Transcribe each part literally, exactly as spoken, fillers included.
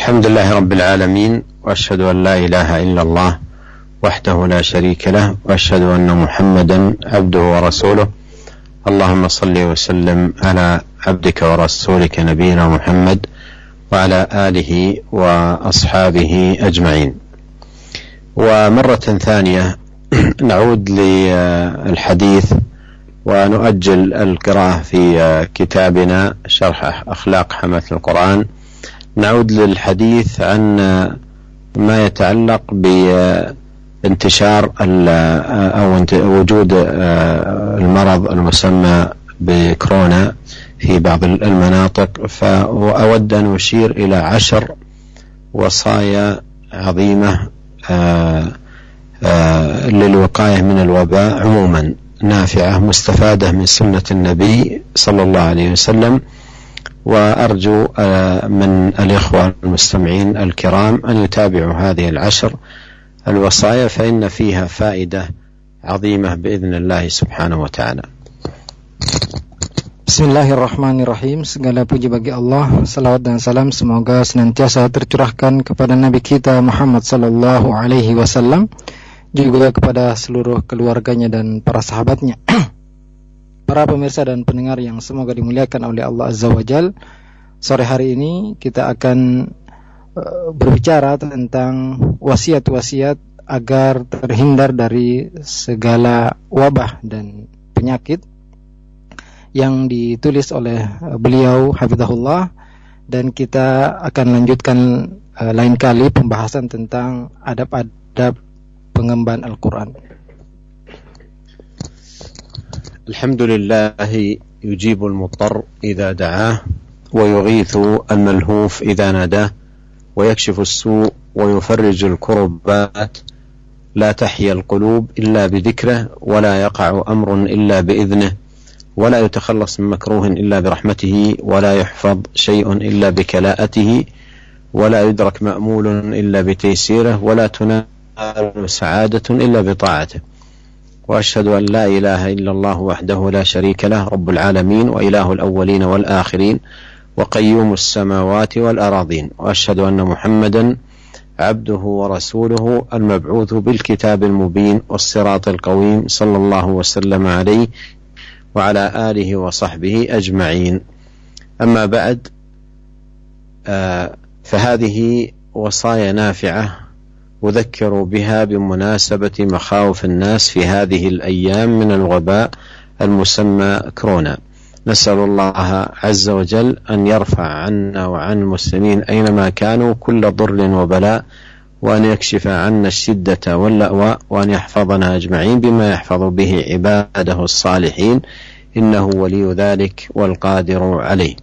الحمد لله رب العالمين، وأشهد أن لا إله إلا الله وحده لا شريك له، وأشهد أن محمدا عبده ورسوله. اللهم صل وسلم على عبدك ورسولك نبينا محمد وعلى آله وأصحابه أجمعين. ومرة ثانية نعود للحديث ونؤجل القراءة في كتابنا شرح أخلاق حملة القرآن. نعود للحديث عن ما يتعلق بانتشار أو وجود المرض المسمى بكورونا في بعض المناطق، فأود أن أشير إلى عشر وصايا عظيمة للوقاية من الوباء عموما، نافعة مستفادة من سنة النبي صلى الله عليه وسلم. وأرجو من الإخوة المستمعين الكرام أن يتابعوا هذه العشر الوصايا، فإن فيها فائدة عظيمة بإذن الله سبحانه وتعالى. Bismillahirrahmanirrahim. Segala puji bagi Allah, salawat dan salam semoga senantiasa tercurahkan kepada Nabi kita Muhammad sallallahu alaihi wasallam, juga kepada seluruh keluarganya dan para sahabatnya. Para pemirsa dan pendengar yang semoga dimuliakan oleh Allah Azza wa Jal, sore hari ini kita akan uh, berbicara tentang wasiat-wasiat agar terhindar dari segala wabah dan penyakit yang ditulis oleh beliau hafizahullah, dan kita akan lanjutkan uh, lain kali pembahasan tentang adab-adab pengemban Al-Quran. الحمد لله يجيب المضطر إذا دعاه، ويغيث الملهوف إذا ناداه، ويكشف السوء ويفرج الكربات. لا تحيا القلوب إلا بذكره، ولا يقع أمر إلا بإذنه، ولا يتخلص من مكروه إلا برحمته، ولا يحفظ شيء إلا بكلاءته، ولا يدرك مأمول إلا بتيسيره، ولا تنال سعادة إلا بطاعته. وأشهد أن لا إله إلا الله وحده لا شريك له، رب العالمين وإله الأولين والآخرين، وقيوم السماوات والأراضين. وأشهد أن محمدا عبده ورسوله المبعوث بالكتاب المبين والصراط القويم، صلى الله وسلم عليه وعلى آله وصحبه أجمعين. أما بعد، آه فهذه وصايا نافعة أذكر بها بمناسبة مخاوف الناس في هذه الأيام من الوباء المسمى كورونا. نسأل الله عز وجل أن يرفع عنا وعن المسلمين أينما كانوا كل ضر وبلاء، وأن يكشف عنا الشدة واللأواء، وأن يحفظنا أجمعين بما يحفظ به عباده الصالحين، إنه ولي ذلك والقادر عليه.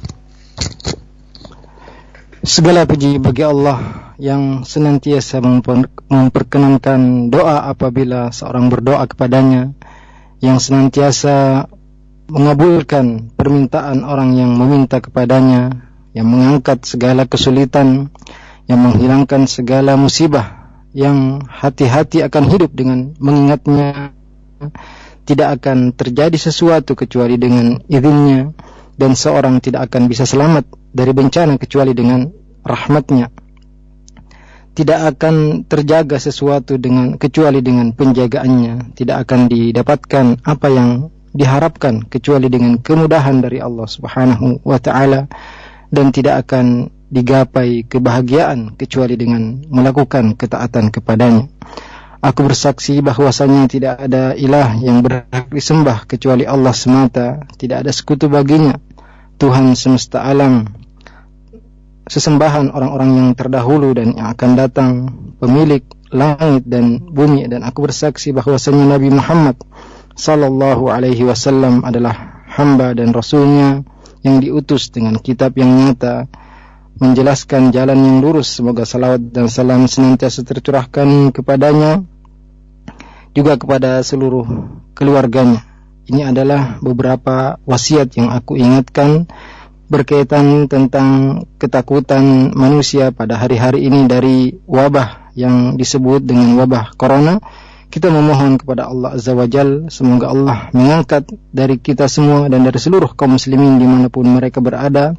Segala puji bagi Allah yang senantiasa memperkenankan doa apabila seorang berdoa kepadanya, yang senantiasa mengabulkan permintaan orang yang meminta kepadanya, yang mengangkat segala kesulitan, yang menghilangkan segala musibah, yang hati-hati akan hidup dengan mengingatnya. Tidak akan terjadi sesuatu kecuali dengan izinnya, dan seorang tidak akan bisa selamat dari bencana kecuali dengan rahmatnya. Tidak akan terjaga sesuatu dengan kecuali dengan penjagaannya. Tidak akan didapatkan apa yang diharapkan kecuali dengan kemudahan dari Allah Subhanahu wa ta'ala, dan tidak akan digapai kebahagiaan kecuali dengan melakukan ketaatan kepadanya. Aku bersaksi bahwasanya tidak ada ilah yang berhak disembah kecuali Allah semata, tidak ada sekutu baginya, Tuhan semesta alam, sesembahan orang-orang yang terdahulu dan yang akan datang, pemilik langit dan bumi. Dan aku bersaksi bahwasanya Nabi Muhammad sallallahu alaihi wasallam adalah hamba dan rasulnya yang diutus dengan kitab yang nyata, menjelaskan jalan yang lurus. Semoga salawat dan salam senantiasa tercurahkan kepadanya, juga kepada seluruh keluarganya. Ini adalah beberapa wasiat yang aku ingatkan berkaitan tentang ketakutan manusia pada hari-hari ini dari wabah yang disebut dengan wabah corona. Kita memohon kepada Allah Azza wa Jal, semoga Allah mengangkat dari kita semua dan dari seluruh kaum muslimin dimanapun mereka berada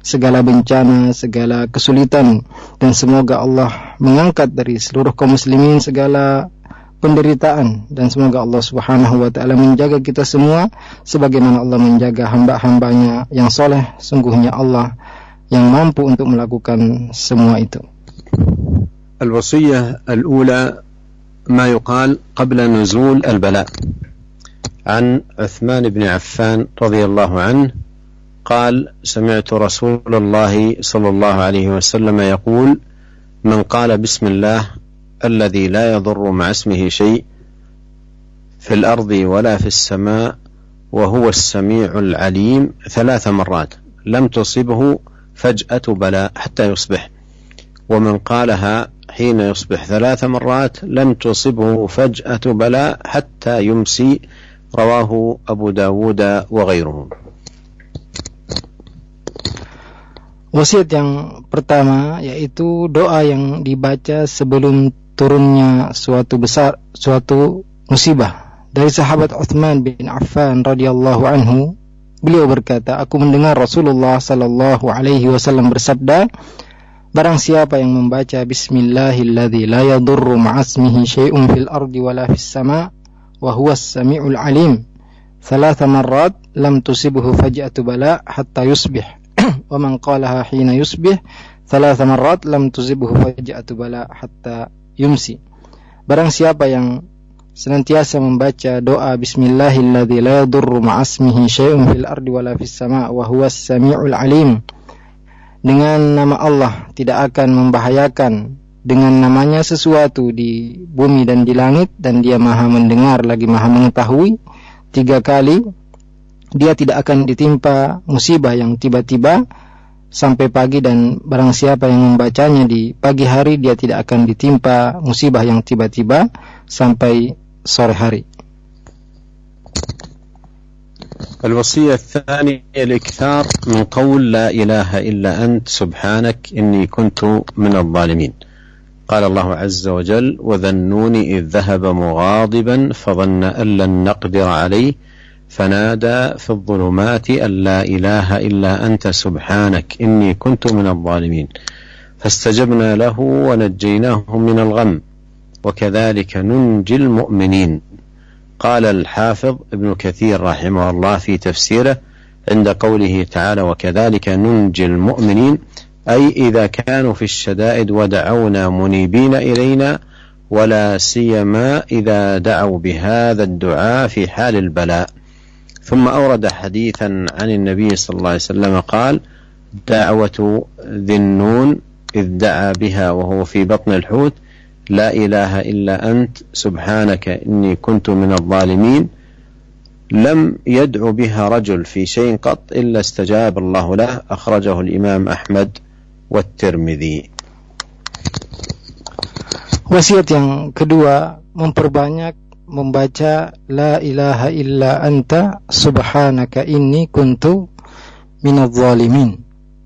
segala bencana, segala kesulitan, dan semoga Allah mengangkat dari seluruh kaum muslimin segala penderitaan, dan semoga Allah Subhanahu wa taala menjaga kita semua sebagaimana Allah menjaga hamba-hambanya yang soleh. Sungguhnya Allah yang mampu untuk melakukan semua itu. الوصية الأولى ما يقال قبل نزول البلاء. عن عثمان بن عفان رضي الله عنه قال: سمعت رسول الله صلى الله عليه وسلم يقول: من قال بسم الله الذي لا يضر مع اسمه شيء في الأرض ولا في السماء وهو السميع العليم ثلاث مرات لم تصبه فجأة بلاء حتى يصبح، ومن قالها حين يصبح ثلاث مرات لم تصبه فجأة بلاء حتى يمسي. رواه أبو داود وغيره. Wasiat yang pertama yaitu doa yang dibaca sebelum turunnya suatu besar suatu musibah. Dari sahabat Utsman bin Affan radhiyallahu anhu, beliau berkata, aku mendengar Rasulullah sallallahu alaihi wasallam bersabda, barang siapa yang membaca bismillahilladzi la yadurru ma'asmihi syai'un fil ardi wala fis sama' wa huwas sami'ul alim thalatha marrat lam tusibhu faj'atu bala hatta yusbih wa man qalaha hina yusbih thalatha marrat lam tusibhu faj'atu bala hatta yumsi. Barang siapa yang senantiasa membaca doa bismillahilladzi la yadurru ma'asmihi syai'un fil ardi wala fis sama' wa huwas sami'ul alim, dengan nama Allah tidak akan membahayakan dengan namanya sesuatu di bumi dan di langit, dan dia maha mendengar lagi maha mengetahui, tiga kali dia tidak akan ditimpa musibah yang tiba-tiba sampai pagi, dan barang siapa yang membacanya di pagi hari dia tidak akan ditimpa musibah yang tiba-tiba sampai sore hari. الوصية الثانية الإكثار من قول لا إله إلا أنت سبحانك إني كنت من الظالمين. قال الله عز وجل: وذا النون إذ ذهب مغاضبا فظن أن لن نقدر عليه فنادى في الظلمات أن لا إله إلا أنت سبحانك إني كنت من الظالمين فاستجبنا له ونجيناه من الغم وكذلك ننجي المؤمنين. قال الحافظ ابن كثير رحمه الله في تفسيره عند قوله تعالى وكذلك ننجي المؤمنين، أي إذا كانوا في الشدائد ودعونا منيبين إلينا، ولا سيما إذا دعوا بهذا الدعاء في حال البلاء. ثم أورد حديثا عن النبي صلى الله عليه وسلم قال: دعوة ذي النون إذ دعا بها وهو في بطن الحوت لا إله إلا أنت سبحانك إني كنت من الظالمين، لم يدعو بها رجل في شيء قط إلا استجاب الله له. أخرجه الإمام أحمد والترمذي. Wasiat yang kedua, memperbanyak membaca la ilaha illa anta subhanaka inni kuntu minadh dhalimin.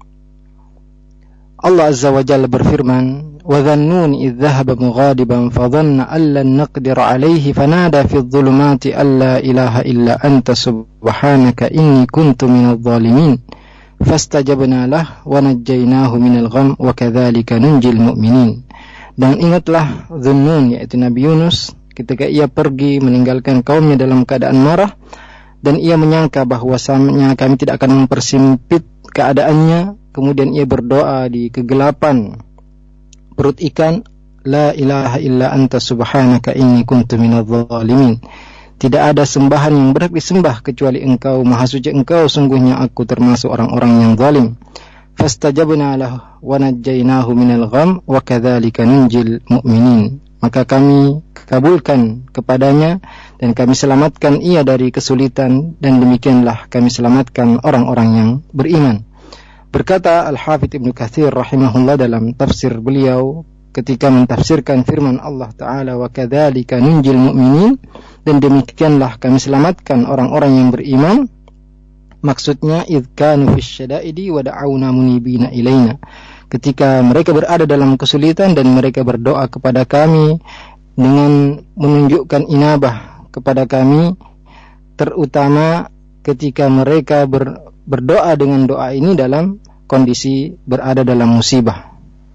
Allah Azza wa Jalla berfirman, wa dhannun idh dhahaba mughadiban fadhanna an lan naqdir alayhi fanada fi adh-dhulumati an la ilaha illa anta subhanaka inni kuntu minadh dhalimin fastajabna lah wa najjaynahu minal gham wa kadzalika nunjil mu'minin. Dan ingatlah Dhunnun, yaitu Nabi Yunus, ketika ia pergi meninggalkan kaumnya dalam keadaan marah, dan ia menyangka bahwasanya kami tidak akan mempersempit keadaannya. Kemudian ia berdoa di kegelapan perut ikan, la ilaha illa anta subhanaka inni kuntu minadh dhalimin. Tidak ada sembahan yang berhak disembah kecuali Engkau, Maha Suci Engkau, sungguhnya aku termasuk orang-orang yang zalim. Fastajabna lahu wa najjaynahu minal gham wa kadzalika nunjil mu'minin. Maka kami kabulkan kepadanya dan kami selamatkan ia dari kesulitan, dan demikianlah kami selamatkan orang-orang yang beriman. Berkata Al-Hafidz Ibnu Katsir rahimahullah dalam tafsir beliau ketika mentafsirkan firman Allah Ta'ala wa kadzalika nunjil mu'minin, dan demikianlah kami selamatkan orang-orang yang beriman, maksudnya idh kanu fis syada'idi wa da'awna munibina ilaina, ketika mereka berada dalam kesulitan dan mereka berdoa kepada kami dengan menunjukkan inabah kepada kami, terutama ketika mereka ber, berdoa dengan doa ini dalam kondisi berada dalam musibah.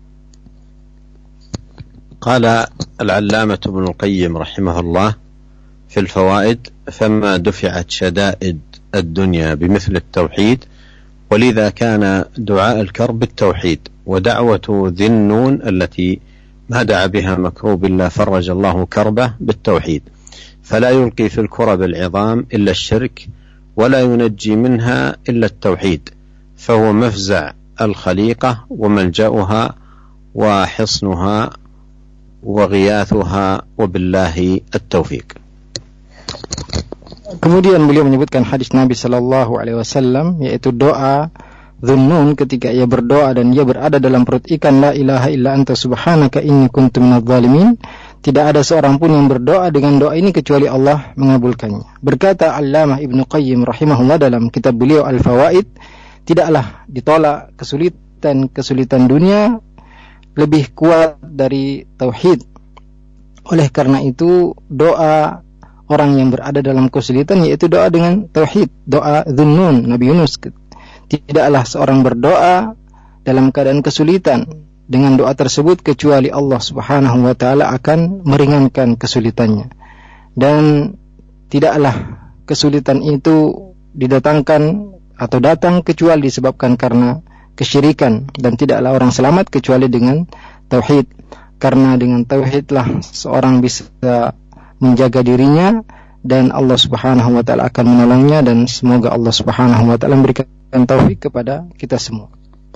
قال العلامة ابن القيم رحمه الله في الفوائد: فما دفعت شدائد الدنيا بمثل التوحيد، ولذا كان دعاء الكرب بالتوحيد، ودعوة ذي النون التي ما دعا بها مكروب إلا فرج الله كربه بالتوحيد، فلا يلقي في الكرب العظام إلا الشرك، ولا ينجي منها إلا التوحيد، فهو مفزع الخليقة وملجأها وحصنها وغياثها، وبالله التوفيق. Kemudian beliau menyebutkan hadis Nabi Sallallahu Alaihi Wasallam, yaitu doa Dhunnun ketika ia berdoa dan ia berada dalam perut ikan, la ilaha illa anta subhanaka inni kuntu minadh dhalimin. Tidak ada seorang pun yang berdoa dengan doa ini kecuali Allah mengabulkannya. Berkata Allamah Ibnu Qayyim rahimahullah dalam kitab beliau Al-Fawaid, tidaklah ditolak kesulitan-kesulitan dunia lebih kuat dari tauhid. Oleh karena itu doa orang yang berada dalam kesulitan yaitu doa dengan tauhid, doa Dhunnun Nabi Yunus. Tidaklah seorang berdoa dalam keadaan kesulitan dengan doa tersebut kecuali Allah Subhanahu wa taala akan meringankan kesulitannya. Dan tidaklah kesulitan itu didatangkan atau datang kecuali disebabkan karena kesyirikan, dan tidaklah orang selamat kecuali dengan tauhid. Karena dengan tauhidlah seorang bisa menjaga dirinya dan Allah Subhanahu wa taala akan menolongnya, dan semoga Allah Subhanahu wa taala memberikan taufik kepada kita semua.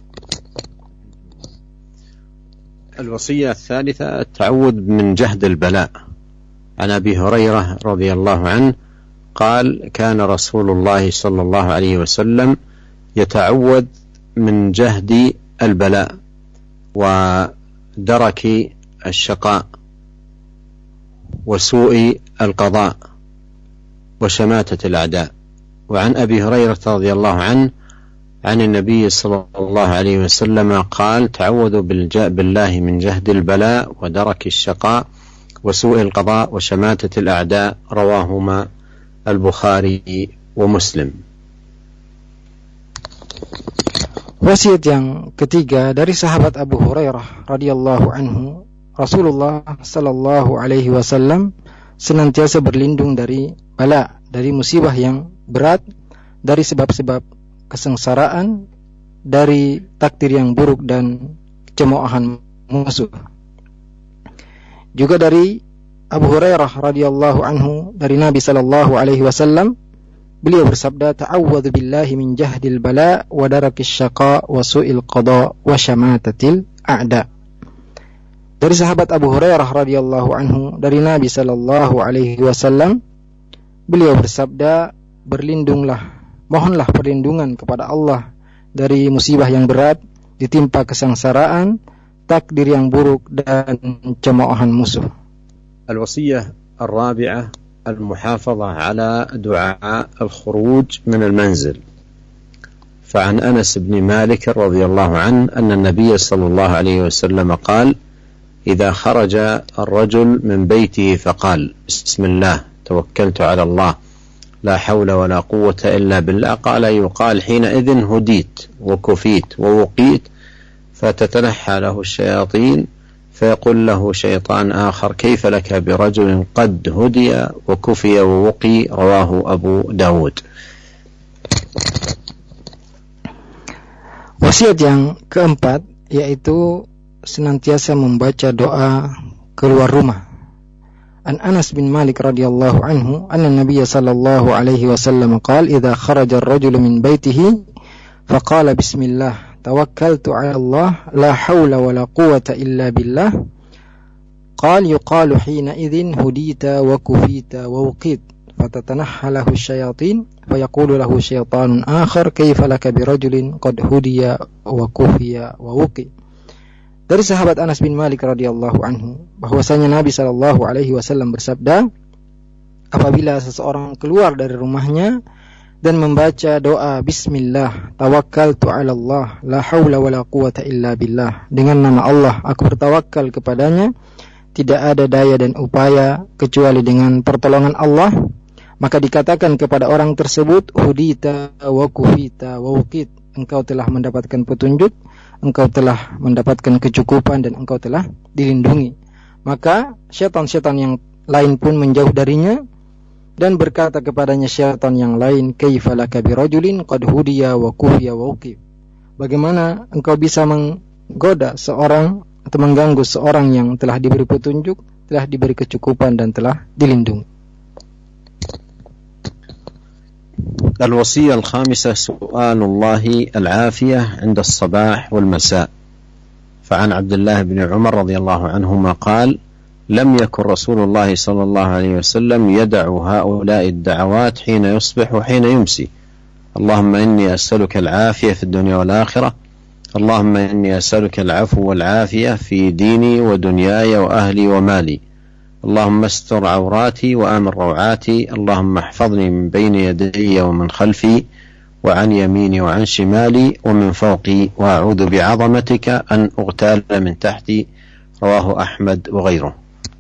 الوصية الثالثة التعوذ من جهد البلاء. عن أبي هريرة رضي الله عنه قال: كان رسول الله صلى الله عليه وسلم يتعوذ من جهد البلاء ودرك الشقاء وسوء القضاء وشماتة الأعداء. وعن أبي هريرة رضي الله عنه عن النبي صلى الله عليه وسلم قال: تعوذوا بالله من جهد البلاء ودرك الشقاء وسوء القضاء وشماتة الأعداء. رواهما البخاري ومسلم. Wasiat yang ketiga dari sahabat Abu Hurairah radhiyallahu anhu, Rasulullah sallallahu alaihi wasallam senantiasa berlindung dari bala, dari musibah yang berat, dari sebab-sebab kesengsaraan, dari takdir yang buruk dan kecemoohan musuh. Juga dari Abu Hurairah radhiyallahu anhu dari Nabi sallallahu alaihi wasallam, beliau bersabda, ta'awwadhu billahi min jahdil bala wa darakis syaqa wa su'il qada wa syamatatil a'da. Dari sahabat Abu Hurairah radhiyallahu anhu dari Nabi sallallahu alaihi wasallam, beliau bersabda, berlindunglah, mohonlah perlindungan kepada Allah dari musibah yang berat, ditimpa kesengsaraan, takdir yang buruk dan cemoohan musuh. Al-wasiyah al-rabi'ah المحافظة على دعاء الخروج من المنزل. فعن أنس بن مالك رضي الله عنه أن النبي صلى الله عليه وسلم قال: إذا خرج الرجل من بيته فقال: بسم الله توكلت على الله لا حول ولا قوة إلا بالله، قال: يقال حينئذ هديت وكفيت ووقيت، فتتنحى له الشياطين فيقول له شيطان آخر: كيف لك برجل قد هدي وكفي ووقي. رواه أبو داود. Wasiat yang keempat yaitu senantiasa membaca doa keluar rumah. An Anas bin Malik radhiyallahu anhu anna Nabiy sallallahu alaihi wasallam qala: idza kharaja ar-rajulu min baytihi faqala bismillah tawakkaltu 'ala Allah la haula wala quwwata illa billah, qala yuqalu hina idzin hudita wa kufita wa wuqit, fatatanahha lahu asyayatin fayaqulu lahu syaitanun akhar kaifa laka birajulin qad hudiya wa kufiya wa wuqi. Dari sahabat Anas bin Malik radhiyallahu anhu bahwasanya Nabi sallallahu alaihi wasallam bersabda, apabila seseorang keluar dari rumahnya dan membaca doa bismillah tawakkaltu 'ala Allah la haula wala quwata illa billah, dengan nama Allah aku bertawakal kepadanya, tidak ada daya dan upaya kecuali dengan pertolongan Allah, maka dikatakan kepada orang tersebut hudita wa kufita wa wuqit, engkau telah mendapatkan petunjuk, engkau telah mendapatkan kecukupan, dan engkau telah dilindungi. Maka syaitan-syaitan yang lain pun menjauh darinya dan berkata kepadanya syaitan yang lain, kaifa laka birajulin qad hudiya wa kufiya wa uqib. Bagaimana engkau bisa menggoda seorang atau mengganggu seorang yang telah diberi petunjuk, telah diberi kecukupan, dan telah dilindungi. الوصية الخامسة سؤال الله العافية عند الصباح والمساء. فعن عبد الله بن عمر رضي الله عنهما قال: لم يكن رسول الله صلى الله عليه وسلم يدع هؤلاء الدعوات حين يصبح وحين يمسي: اللهم إني أسألك العافية في الدنيا والآخرة، اللهم إني أسألك العفو والعافية في ديني ودنياي وأهلي ومالي، اللهم استر عوراتي وآمن روعاتي، اللهم احفظني من بين يدي ومن خلفي وعن يميني وعن شمالي ومن فوقي، وأعوذ بعظمتك أن أغتال من تحتي. رواه أحمد وغيره.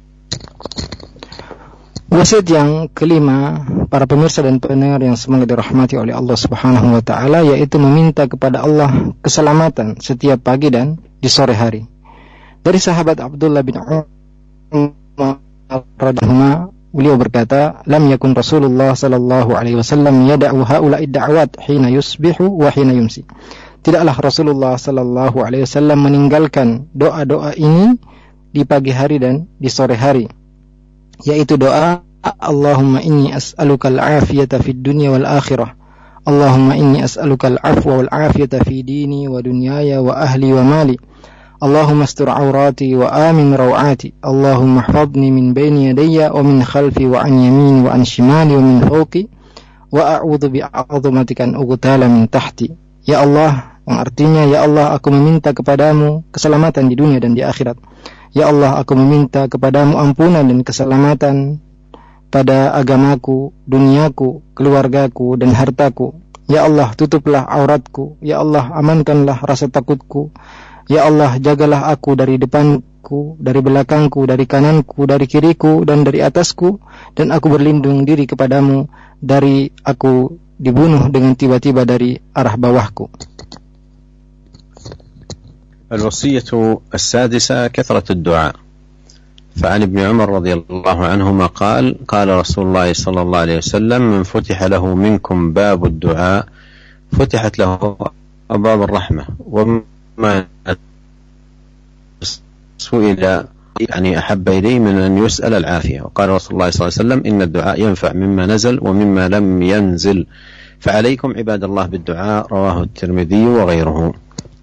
Wasiat yang kelima, para pemirsa dan pendengar yang semoga dirahmati oleh Allah Subhanahu wa taala, yaitu meminta kepada Allah keselamatan setiap pagi dan di sore hari. Dari sahabat Abdullah bin Umar radhiyallahu, beliau berkata, lam yakun Rasulullah sallallahu alaihi wasallam yad'u haula'i da'awat hina yusbihu wa hina yumsi. Tidaklah Rasulullah sallallahu alaihi wasallam meninggalkan doa-doa ini di pagi hari dan di sore hari, yaitu doa Allahumma inni as'aluka al-afiyata fid dunya wal akhirah, Allahumma inni as'aluka al-afwa wal afiyata fi dini wa dunyaya wa ahli wa mali, Allahumma astur awrati wa amin rawati, Allahumma ihfazni min bayni yadayya wa min khalfi wa an yamini wa an shimali wa min fawqi, wa a'udzu bi'azamatika an ughtala min tahti. Ya Allah, yang artinya, ya Allah, aku meminta kepadamu keselamatan di dunia dan di akhirat. Ya Allah, aku meminta kepadamu ampunan dan keselamatan pada agamaku, duniaku, keluargaku, dan hartaku. Ya Allah, tutuplah auratku. Ya Allah, amankanlah rasa takutku. Ya Allah, jagalah aku dari depanku, dari belakangku, dari kananku, dari kiriku, dan dari atasku. Dan aku berlindung diri kepadamu dari aku dibunuh dengan tiba-tiba dari arah bawahku. الوصية السادسة كثرة الدعاء. فعن ابن عمر رضي الله عنهما قال: قال رسول الله صلى الله عليه وسلم: من فتح له منكم باب الدعاء فتحت له أبواب الرحمة، وما سئل يعني أحب إليه من أن يسأل العافية. وقال رسول الله صلى الله عليه وسلم: إن الدعاء ينفع مما نزل ومما لم ينزل، فعليكم عباد الله بالدعاء. رواه الترمذي وغيره.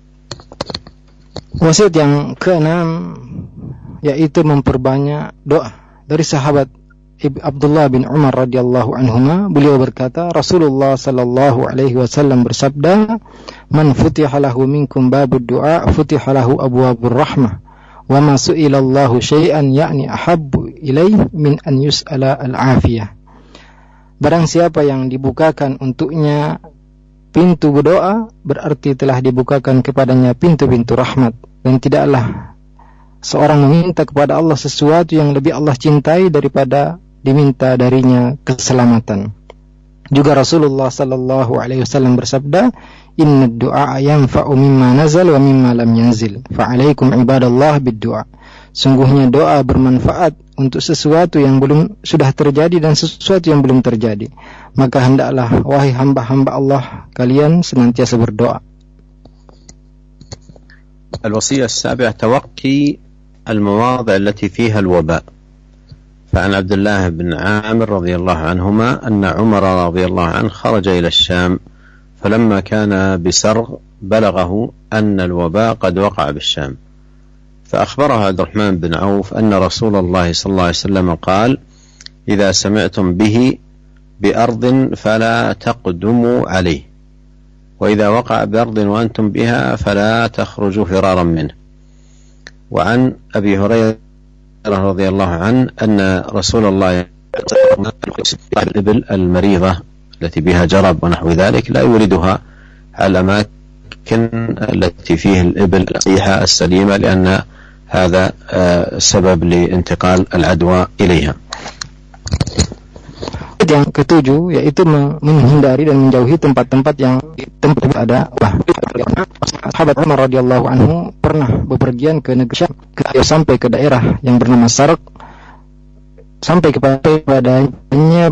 Wasiat yang keenam, yaitu memperbanyak doa. Dari sahabat Abdullah bin Umar radhiyallahu anhuma, beliau berkata, Rasulullah sallallahu alaihi wasallam bersabda, man futiha lahu minkum babud du'a futiha lahu abwabur rahmah, wa ma su'ila Allahu syai'an ya'ni ahabbu ilaihi min an yus'ala al-afiyah. Barang siapa yang dibukakan untuknya pintu berdoa, berarti telah dibukakan kepadanya pintu-pintu rahmat, dan tidaklah seorang meminta kepada Allah sesuatu yang lebih Allah cintai daripada diminta darinya keselamatan. Juga Rasulullah sallallahu alaihi wasallam bersabda, inna du'a yanfa'u mimma nazal wa mimma lam yanzil, fa'alaikum ibadallah bid-du'a. Sungguhnya doa bermanfaat untuk sesuatu yang belum sudah terjadi dan sesuatu yang belum terjadi. Maka hendaklah wahai hamba-hamba Allah kalian senantiasa berdoa. الوصية السابعة توقي المواضع التي فيها الوباء. فعن عبد الله بن عامر رضي الله عنهما أن عمر رضي الله عنه خرج إلى الشام، فلما كان بسرغ بلغه أن الوباء قد وقع بالشام، فأخبره عبد الرحمن بن عوف أن رسول الله صلى الله عليه وسلم قال: إذا سمعتم به بأرض فلا تقدموا عليه، وإذا وقع بأرض وأنتم بها فلا تخرجوا فرارا منه. وعن أبي هريرة رضي الله عنه أن رسول الله الإبل المريضة التي بها جرب ونحو ذلك لا يوردها على الأماكن التي فيه الإبل الصحيحة السليمة، لأن هذا سبب لانتقال العدوى إليها. Yang ketujuh yaitu menghindari dan menjauhi tempat-tempat yang tempat ada wabah. Sahabat Umar radhiyallahu anhu pernah bepergian ke negeri Syam, sampai ke daerah yang bernama Sarq, sampai kepadanya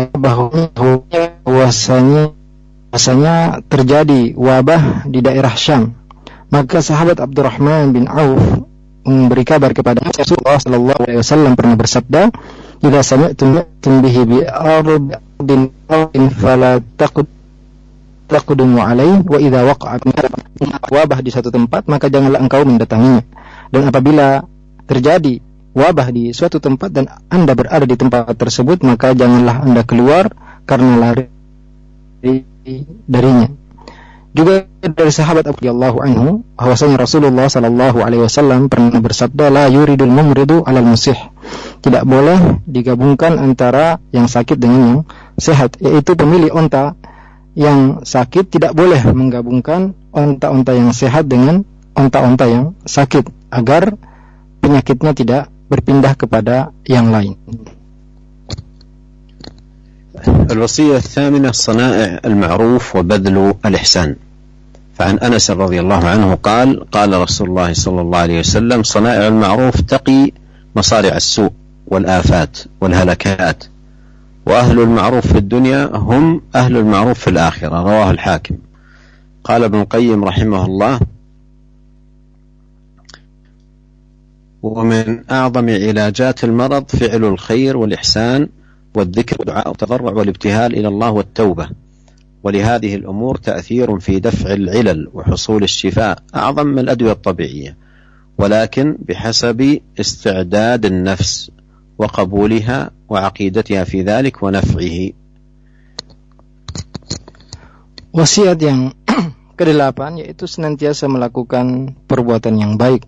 bahwasanya bahwasanya terjadi wabah di daerah Syam. Maka sahabat Abdurrahman bin Auf memberi kabar kepada Rasulullah sallallahu alaihi wasallam pernah bersabda, "Idza sami'tum bihi bi ardin ardin fala taqud taqudumu alaihi wa idza waqa'a wabah di satu tempat maka janganlah engkau mendatanginya. Dan apabila terjadi wabah di suatu tempat dan Anda berada di tempat tersebut maka janganlah Anda keluar karena lari darinya." Juga dari sahabat Abu radhiyallahu anhu bahwasanya Rasulullah sallallahu alaihi wasallam pernah bersabda, "La yuridul mumridu 'alal musih." Tidak boleh digabungkan antara yang sakit dengan yang sehat, yaitu pemilik onta yang sakit tidak boleh menggabungkan onta-onta yang sehat dengan onta-onta yang sakit agar penyakitnya tidak berpindah kepada yang lain. الوصية الثامنة صنائع المعروف وبذل الإحسان. فعن أنس رضي الله عنه قال قال رسول الله صلى الله عليه وسلم صنائع المعروف تقي مصارع السوء والآفات والهلكات وأهل المعروف في الدنيا هم أهل المعروف في الآخرة. رواه الحاكم. قال ابن القيم رحمه الله ومن أعظم علاجات المرض فعل الخير والإحسان والذكر والدعاء والتضرع والابتهال إلى الله والتوبة، ولهذه الأمور تأثير في دفع العلل وحصول الشفاء أعظم من الأدوية الطبيعية، ولكن بحسب استعداد النفس وقبولها وعقيدتها في ذلك ونفعه. Wasiat yang kedelapan yaitu senantiasa melakukan perbuatan yang baik.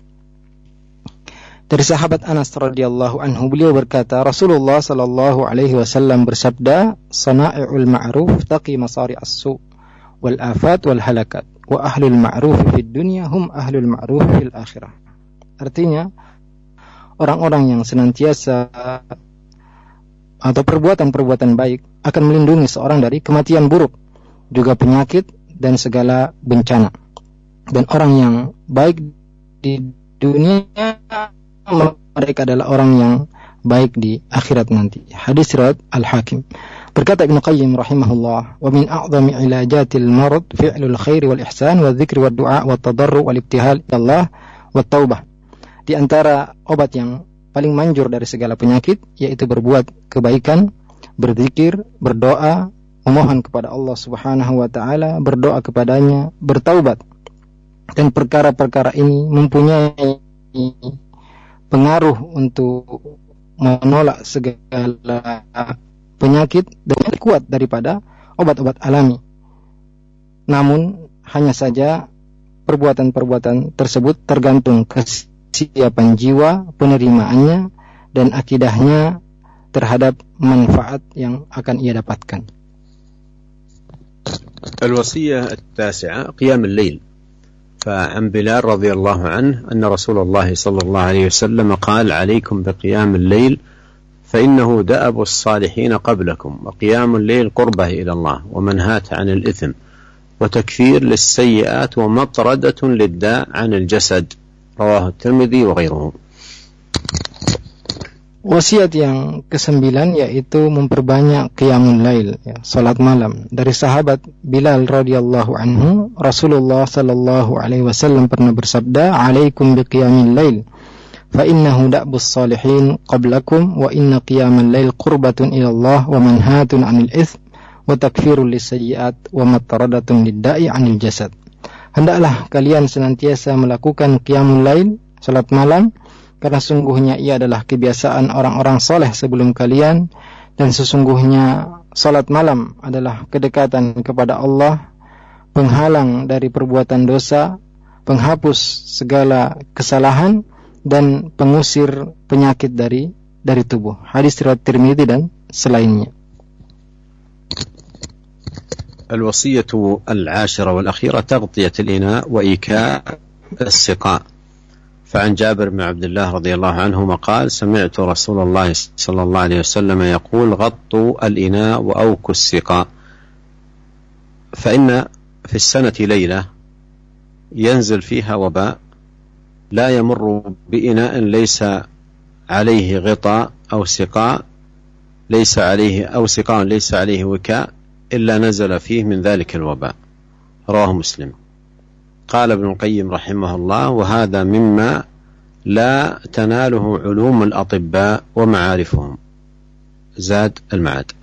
Dari sahabat Anas radhiyallahu anhu beliau berkata, Rasulullah sallallahu alaihi wasallam bersabda, "Sana'i'ul ma'ruf taqi masari as-su' wal afat wal halakat wa ahlul ma'ruf fid dunya hum ahlul ma'ruf fil akhirah." Artinya, orang-orang yang senantiasa atau perbuatan-perbuatan baik akan melindungi seorang dari kematian buruk, juga penyakit dan segala bencana. Dan orang yang baik di dunia mereka adalah orang yang baik di akhirat nanti. Hadis riwayat Al-Hakim. Berkata Ibnu Qayyim rahimahullah, "Wa min a'zami ilajatil marad fi'lul khairi wal ihsan wa dzikri wad du'a wat tadarru wal ibtihal ila Allah wat taubah." Di antara obat yang paling manjur dari segala penyakit yaitu berbuat kebaikan, berzikir, berdoa, memohon kepada Allah Subhanahu wa taala, berdoa kepadanya, bertaubat. Dan perkara-perkara ini mempunyai pengaruh untuk menolak segala penyakit dan kuat daripada obat-obat alami. Namun hanya saja perbuatan-perbuatan tersebut tergantung kesiapan jiwa, penerimaannya dan akidahnya terhadap manfaat yang akan ia dapatkan. الوصية التاسعة قيام الليل. فعن بلال رضي الله عنه أن رسول الله صلى الله عليه وسلم قال: عليكم بقيام الليل فإنه دأب الصالحين قبلكم، وقيام الليل قربة إلى الله ومنهاة عن الإثم وتكفير للسيئات ومطردة للداء عن الجسد. رواه الترمذي وغيره. Wasiat yang kesembilan yaitu memperbanyak qiyamul lail, ya, salat malam. Dari sahabat Bilal radhiyallahu anhu, Rasulullah sallallahu alaihi wasallam pernah bersabda, "Alaikum biqiyamil lail, fa innahu da'bus salihin qablakum wa inna qiyamal lail qurbatun ila Allah wa manhatun 'anil its wa takfirul lisayyi'at wa mataradatun lid-da'i 'anil jasad." Hendaklah kalian senantiasa melakukan qiyamul lail, salat malam, karena sungguhnya ia adalah kebiasaan orang-orang soleh sebelum kalian, dan sesungguhnya salat malam adalah kedekatan kepada Allah, penghalang dari perbuatan dosa, penghapus segala kesalahan, dan pengusir penyakit dari dari tubuh. Hadis riwayat Tirmidzi dan selainnya. الوصية العاشرة والأخيرة تغطية الإناء وإيكاء السقاء. فعن جابر بن عبد الله رضي الله عنهما قال سمعت رسول الله صلى الله عليه وسلم يقول غطوا الإناء وأوكوا السقاء فإن في السنة ليلة ينزل فيها وباء لا يمر بإناء ليس عليه غطاء أو سقاء ليس عليه أو سقاء ليس عليه وكاء إلا نزل فيه من ذلك الوباء. رواه مسلم. قال ابن القيم رحمه الله وهذا مما لا تناله علوم الأطباء ومعارفهم. زاد المعاد.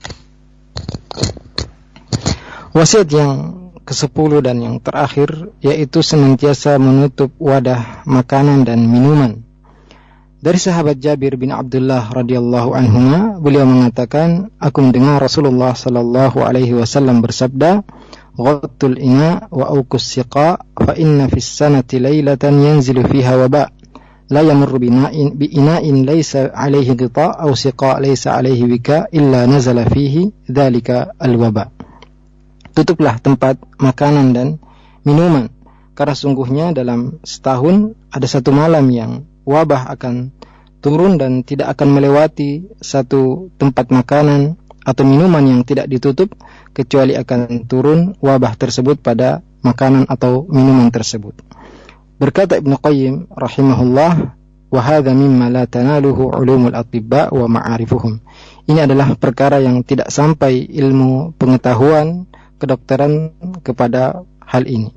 Wasiat yang kesepuluh dan yang terakhir yaitu senantiasa menutup wadah makanan dan minuman. Dari sahabat Jabir bin Abdullah radhiyallahu anhuma, beliau mengatakan, aku mendengar Rasulullah sallallahu alaihi wasallam bersabda, "Ghattul ina wa auqus siqa, fa inna fis sanati lailatan yanzilu fiha waba, la yamurru bina'in bi ina'in laysa alaihi ghita aw siqa laysa alaihi wika illa nazala fihi dzalika al-waba." Tutuplah tempat makanan dan minuman, karena sungguhnya dalam setahun ada satu malam yang wabah akan turun dan tidak akan melewati satu tempat makanan atau minuman yang tidak ditutup kecuali akan turun wabah tersebut pada makanan atau minuman tersebut. Berkata Ibnu Qayyim rahimahullah, wa hadza mimma la tanaluhu ulumul atibba wa ma'arifuhum. Ini adalah perkara yang tidak sampai ilmu pengetahuan kedokteran kepada hal ini.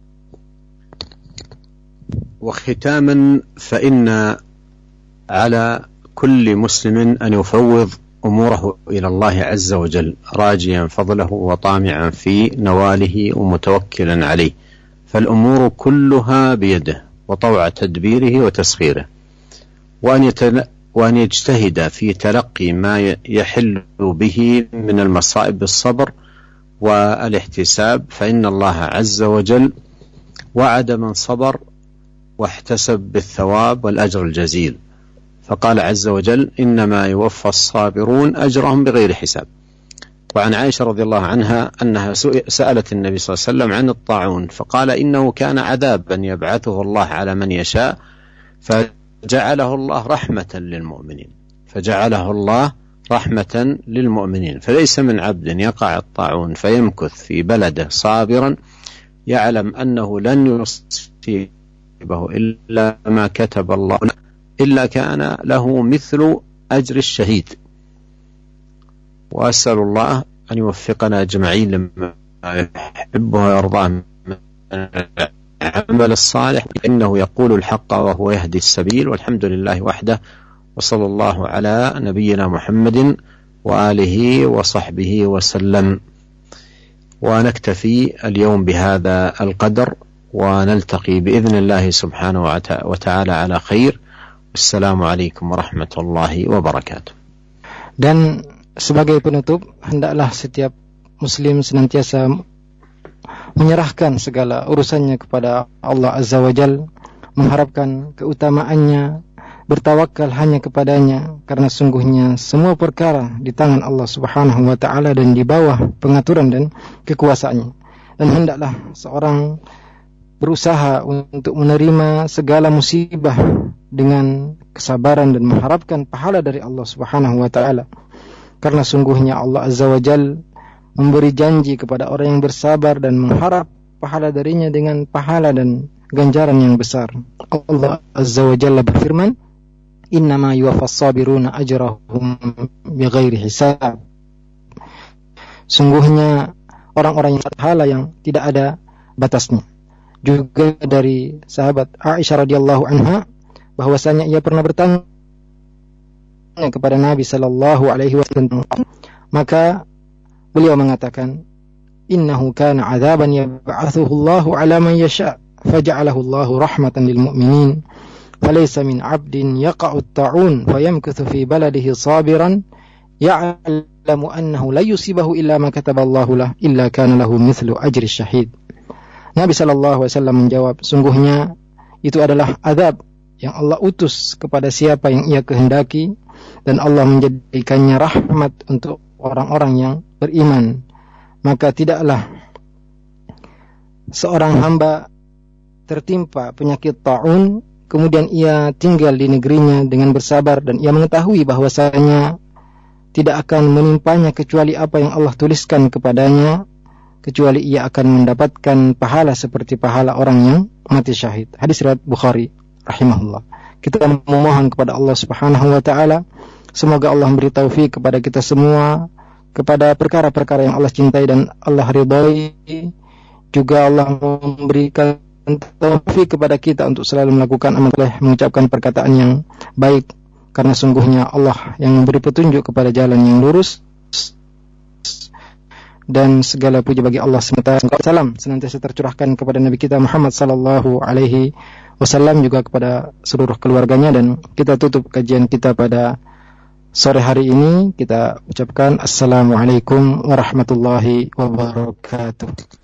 وختاما فإن على كل مسلم أن يفوض أموره إلى الله عز وجل راجيا فضله وطامعا في نواله ومتوكلا عليه، فالأمور كلها بيده وطوع تدبيره وتسخيره، وأن يتن... وأن يجتهد في تلقي ما يحل به من المصائب بالصبر والاحتساب، فإن الله عز وجل وعد من صبر واحتسب بالثواب والأجر الجزيل، فقال عز وجل إنما يوفى الصابرون أجرهم بغير حساب. وعن عائشة رضي الله عنها أنها سألت النبي صلى الله عليه وسلم عن الطاعون فقال إنه كان عذابا يبعثه الله على من يشاء فجعله الله رحمة للمؤمنين فجعله الله رحمة للمؤمنين فليس من عبد يقع الطاعون فيمكث في بلده صابرا يعلم أنه لن يصيب إلا ما كتب الله إلا كان له مثل أجر الشهيد. وأسأل الله أن يوفقنا أجمعين لما يحبه ويرضاه من العمل الصالح، إنه يقول الحق وهو يهدي السبيل، والحمد لله وحده، وصلى الله على نبينا محمد وآله وصحبه وسلم. ونكتفي اليوم بهذا القدر ونلتقي بإذن الله سبحانه وتعالى على خير. السلام عليكم ورحمة الله وبركاته. Dan sebagai penutup, hendaklah setiap muslim senantiasa menyerahkan segala urusannya kepada Allah Azza wa Jalla, mengharapkan keutamaannya, bertawakal hanya kepadanya, karena sungguhnya semua perkara di tangan Allah Subhanahu wa taala dan di bawah pengaturan dan kekuasaannya. Dan hendaklah seorang berusaha untuk menerima segala musibah dengan kesabaran dan mengharapkan pahala dari Allah Subhanahu wa taala, karena sungguhnya Allah Azza wa Jalla memberi janji kepada orang yang bersabar dan mengharap pahala darinya dengan pahala dan ganjaran yang besar. Allah Azza wa Jalla berfirman, innama yuwaffas sabiruna ajrahum bighairi hisab. Sungguhnya orang-orang yang pahala yang tidak ada batasnya. Juga dari sahabat Aisyah radhiyallahu anha bahwasanya ia pernah bertanya kepada Nabi sallallahu alaihi wasallam, maka beliau mengatakan, innahu kana 'adzaban yab'athuhu Allahu 'ala man yasha' faja'alahu Allahu rahmatan lil mu'minin falaysa min 'abdin yaqa'u at-ta'un fayamkuthu fi baladihi sabiran ya'lamu annahu la yusibahu illa ma kataba Allahu lahu illa kana lahu mithlu ajri syahid. Nabi sallallahu alaihi wasallam menjawab, sungguhnya itu adalah azab yang Allah utus kepada siapa yang ia kehendaki, dan Allah menjadikannya rahmat untuk orang-orang yang beriman. Maka tidaklah seorang hamba tertimpa penyakit ta'un kemudian ia tinggal di negerinya dengan bersabar dan ia mengetahui bahwasanya tidak akan menimpanya kecuali apa yang Allah tuliskan kepadanya, kecuali ia akan mendapatkan pahala seperti pahala orang yang mati syahid. Hadis riwayat Bukhari rahimahullah. Kita memohon kepada Allah Subhanahu wa taala semoga Allah memberi taufik kepada kita semua kepada perkara-perkara yang Allah cintai dan Allah ridhai. Juga Allah memberikan taufik kepada kita untuk selalu melakukan amal saleh, mengucapkan perkataan yang baik, karena sungguhnya Allah yang memberi petunjuk kepada jalan yang lurus. Dan segala puji bagi Allah semata. Salam senantiasa tercurahkan kepada Nabi kita Muhammad sallallahu alaihi wasallam, juga kepada seluruh keluarganya. Dan kita tutup kajian kita pada sore hari ini, kita ucapkan assalamualaikum warahmatullahi wabarakatuh.